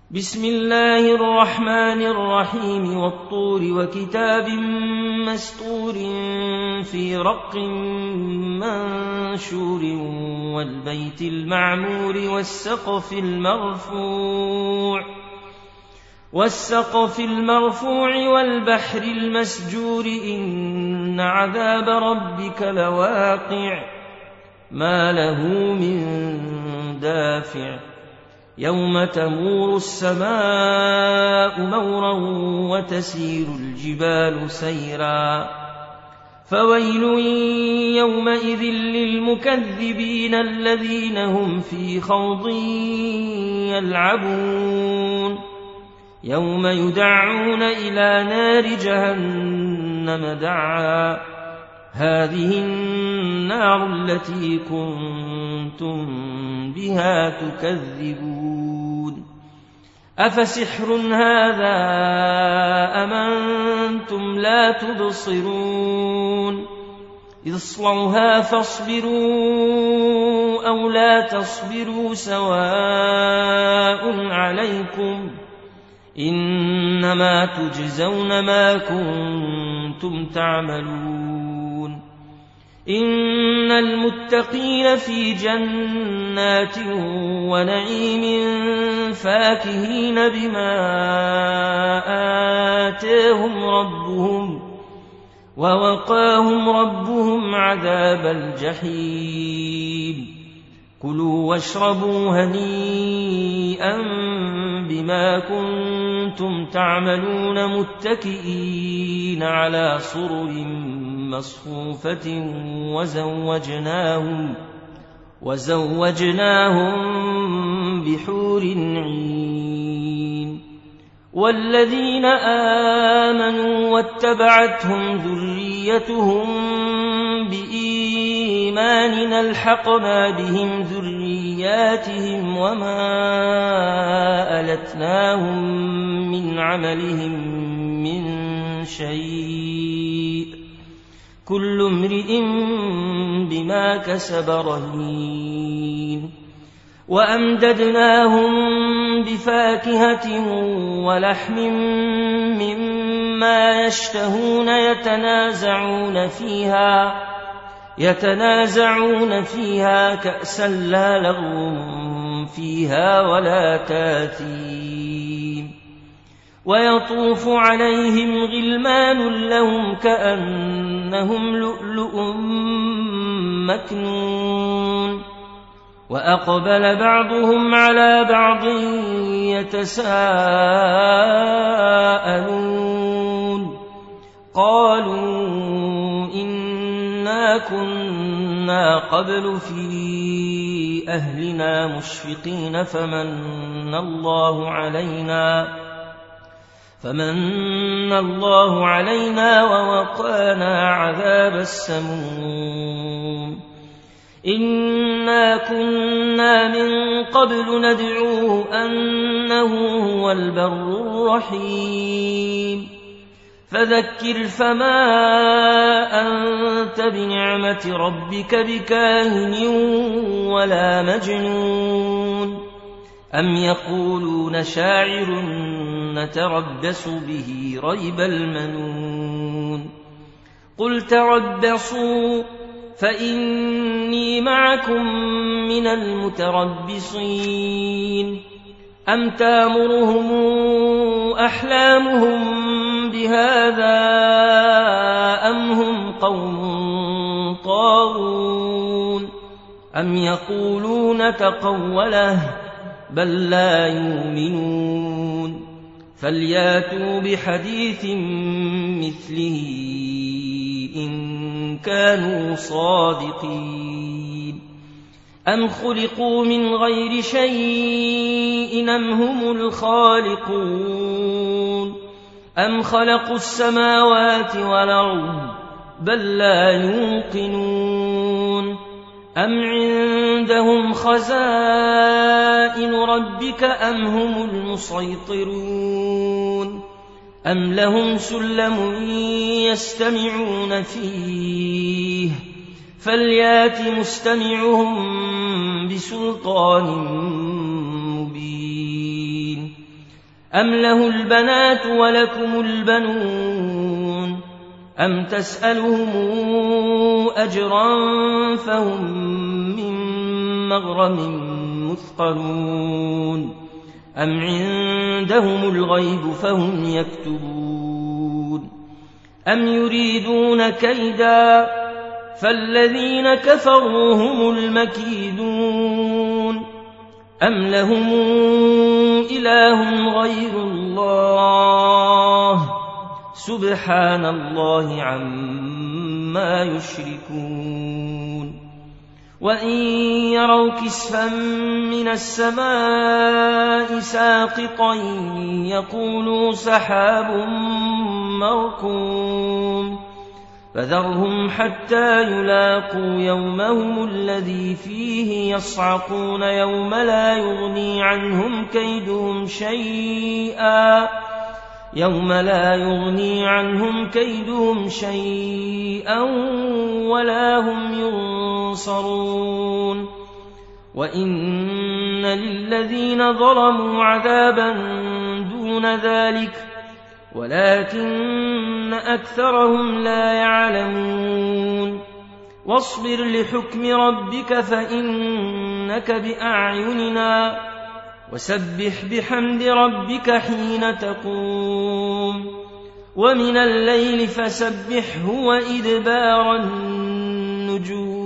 بسم الله الرحمن الرحيم والطور وكتاب مسطور في رق منشور والبيت المعمور والسقف المرفوع والبحر المسجور إن عذاب ربك لواقع ما له من دافع يوم تمور السماء مورا وتسير الجبال سيرا فويل يومئذ للمكذبين الذين هم في خوض يلعبون يوم يدعون إلى نار جهنم دعا هذه النار التي كنتم بها تكذبون أفسحر هذا أم أنتم لا تبصرون اصلوها فاصبروا أو لا تصبروا سواء عليكم إنما تجزون ما كنتم تعملون إن المتقين في جنات ونعيم فاكهين بما آتاهم ربهم ووقاهم ربهم عذاب الجحيم كلوا واشربوا هنيئا بما كنتم تعملون متكئين على سرر مصفوفة وزوجناهم بحور عين والذين آمنوا واتبعتهم ذريتهم بإيمان ألحقنا بهم ذرياتهم وما ألتناهم من عملهم من شيء كل امرئ بما كسب رهين وأمددناهم بفاكهة ولحم مما يشتهون يتنازعون فيها كأسا لا لغو فيها ولا تاثيم ويطوف عليهم غلمان لهم كأنهم لؤلؤ مكنون وأقبل بعضهم على بعض يتساءلون قالوا إنا كنا قبل في أهلنا مشفقين فمن الله علينا ووقانا عذاب السموم إنا كنا من قبل ندعوه أنه هو البر الرحيم فذكر فما أنت بنعمة ربك بكاهن ولا مجنون أم يقولون شاعر نتربص به ريب المنون قل تربصوا فإني معكم من المتربصين أم تامرهم أحلامهم بهذا أم هم قوم طاغون أم يقولون تقوله بل لا يؤمنون فلياتوا بحديث مثله إن كانوا صادقين أم خلقوا من غير شيء أم هم الخالقون أم خلقوا السماوات والأرض بل لا يوقنون أم عندهم خزائن ربك أم هم المسيطرون أم لهم سلم يستمعون فيه فليات مستمعهم بسلطان مبين أم له البنات ولكم البنون أم تسألهم أجرا فهم من مغرم مثقلون أم عندهم الغيب فهم يكتبون أم يريدون كيدا فالذين كفروا هم المكيدون أم لهم إله غير الله سبحان الله عما يشركون وإن يروا كسفا من السماء ساقطا يقولوا سحاب مركوم فذرهم حتى يلاقوا يومهم الذي فيه يصعقون يوم لا يغني عنهم كيدهم شيئا ولا هم ينصرون وإن للذين ظلموا عذابا دون ذلك ولكن أكثرهم لا يعلمون واصبر لحكم ربك فإنك بأعيننا وسبح بحمد ربك حين تقوم ومن الليل فسبحه وإدبار النجوم